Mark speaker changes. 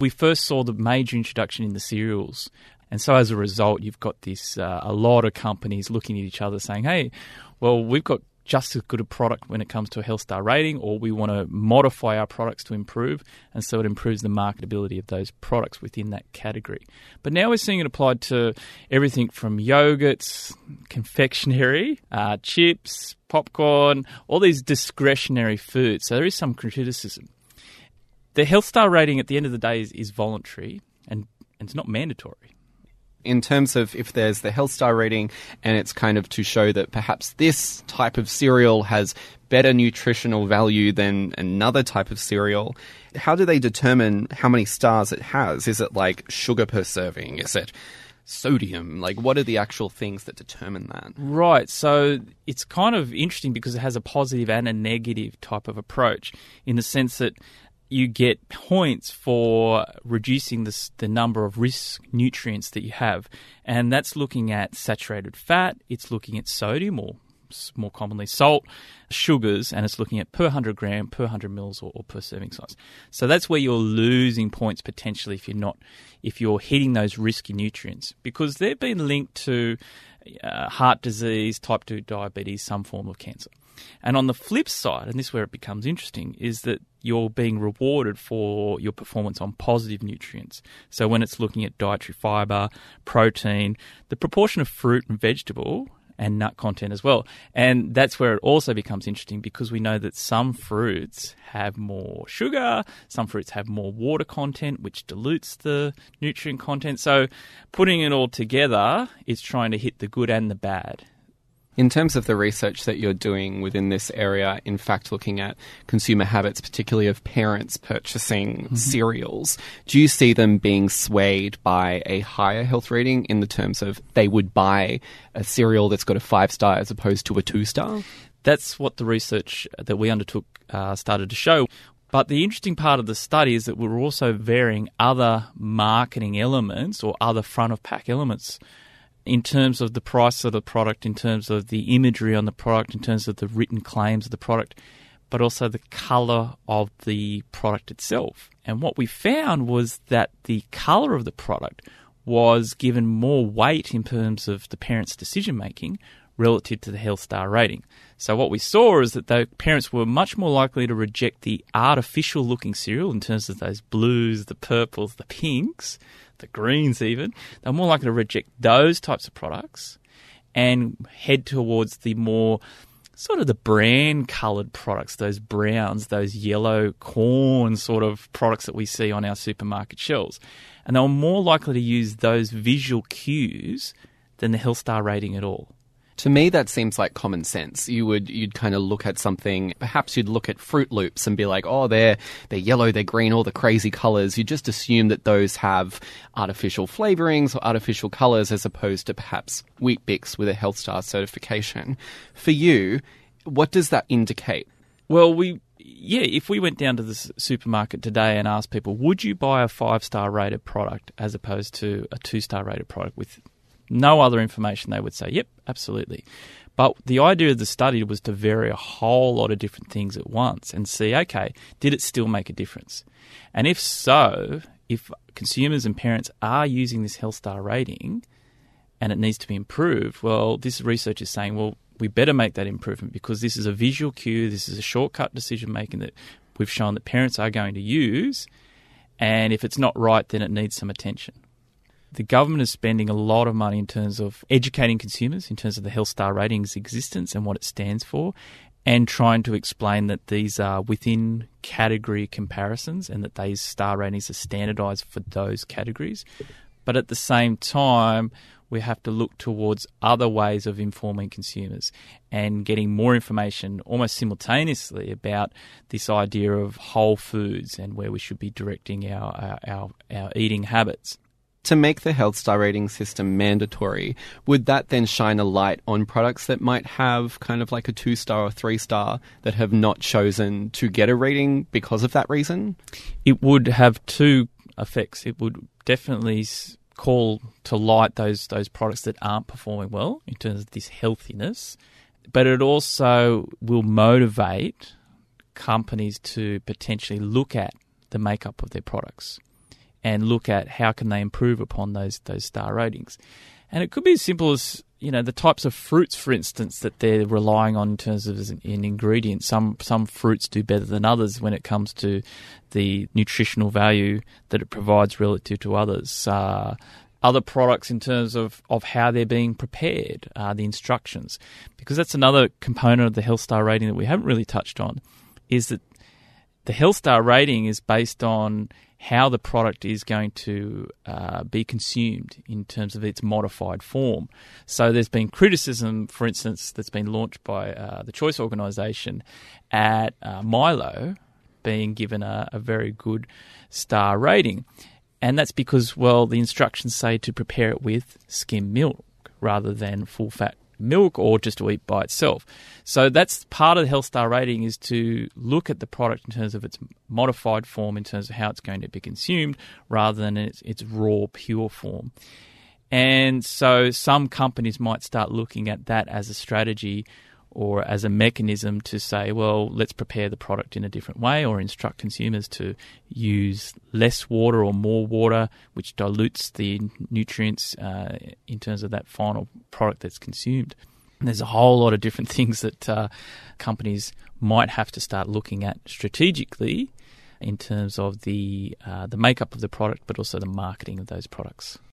Speaker 1: we first saw the major introduction in the cereals. And so as a result, you've got this a lot of companies looking at each other saying, hey, well, we've got just as good a product when it comes to a Health Star rating, or we want to modify our products to improve, and so it improves the marketability of those products within that category. But now we're seeing it applied to everything from yogurts, confectionery, chips, popcorn, all these discretionary foods. So there is some criticism. The Health Star rating at the end of the day is voluntary and it's not mandatory.
Speaker 2: In terms of if there's the Health Star rating and it's kind of to show that perhaps this type of cereal has better nutritional value than another type of cereal, how do they determine how many stars it has? Is it like sugar per serving? Is it sodium? Like, what are the actual things that determine that?
Speaker 1: Right. So it's kind of interesting because it has a positive and a negative type of approach in the sense that you get points for reducing the number of risk nutrients that you have. And that's looking at saturated fat, it's looking at sodium, or more commonly salt, sugars, and it's looking at per 100 gram, per 100 mils, or per serving size. So that's where you're losing points potentially if you're hitting those risky nutrients, because they've been linked to heart disease, type 2 diabetes, some form of cancer. And on the flip side, and this is where it becomes interesting, is that you're being rewarded for your performance on positive nutrients. So when it's looking at dietary fibre, protein, the proportion of fruit and vegetable, and nut content as well. And that's where it also becomes interesting, because we know that some fruits have more sugar, some fruits have more water content, which dilutes the nutrient content. So putting it all together is trying to hit the good and the bad.
Speaker 2: In terms of the research that you're doing within this area, in fact, looking at consumer habits, particularly of parents purchasing cereals, do you see them being swayed by a higher health rating in the terms of they would buy a cereal that's got a 5-star as opposed to a 2-star?
Speaker 1: That's what the research that we undertook started to show. But the interesting part of the study is that we're also varying other marketing elements or other front-of-pack elements in terms of the price of the product, in terms of the imagery on the product, in terms of the written claims of the product, but also the colour of the product itself. And what we found was that the colour of the product was given more weight in terms of the parents' decision-making relative to the Health Star rating. So what we saw is that the parents were much more likely to reject the artificial-looking cereal in terms of those blues, the purples, the pinks, the greens even. They're more likely to reject those types of products and head towards the more sort of the brand-coloured products, those browns, those yellow corn sort of products that we see on our supermarket shelves. And they were more likely to use those visual cues than the Health Star rating at all.
Speaker 2: To me, that seems like common sense. You'd kind of look at something, perhaps you'd look at Fruit Loops and be like, oh, they're yellow, they're green, all the crazy colours. You just assume that those have artificial flavourings or artificial colours as opposed to perhaps Weet-Bix with a Health Star certification. For you, what does that indicate?
Speaker 1: Well, if we went down to the supermarket today and asked people, would you buy a 5-star rated product as opposed to a 2-star rated product with no other information, they would say, yep, absolutely. But the idea of the study was to vary a whole lot of different things at once and see, okay, did it still make a difference? And if so, if consumers and parents are using this Health Star rating and it needs to be improved, well, this research is saying, well, we better make that improvement because this is a visual cue, this is a shortcut decision-making that we've shown that parents are going to use, and if it's not right, then it needs some attention. The government is spending a lot of money in terms of educating consumers, in terms of the Health Star rating's existence and what it stands for, and trying to explain that these are within category comparisons and that these star ratings are standardised for those categories. But at the same time, we have to look towards other ways of informing consumers and getting more information almost simultaneously about this idea of whole foods and where we should be directing our eating habits.
Speaker 2: To make the Health Star rating system mandatory, would that then shine a light on products that might have kind of like a 2-star or 3-star that have not chosen to get a rating because of that reason?
Speaker 1: It would have two effects. It would definitely call to light those products that aren't performing well in terms of this healthiness, but it also will motivate companies to potentially look at the makeup of their products and look at how can they improve upon those star ratings. And it could be as simple as, the types of fruits, for instance, that they're relying on in terms of an ingredient. Some fruits do better than others when it comes to the nutritional value that it provides relative to others. Other products in terms of how they're being prepared, the instructions. Because that's another component of the Health Star rating that we haven't really touched on, is that the Health Star rating is based on how the product is going to be consumed in terms of its modified form. So there's been criticism, for instance, that's been launched by the Choice organisation at Milo being given a very good star rating. And that's because, well, the instructions say to prepare it with skim milk rather than full-fat milk or just to eat by itself. So that's part of the Health Star rating, is to look at the product in terms of its modified form, in terms of how it's going to be consumed, rather than its raw, pure form. And so some companies might start looking at that as a strategy or as a mechanism to say, well, let's prepare the product in a different way, or instruct consumers to use less water or more water, which dilutes the nutrients in terms of that final product that's consumed. And there's a whole lot of different things that companies might have to start looking at strategically in terms of the makeup of the product, but also the marketing of those products.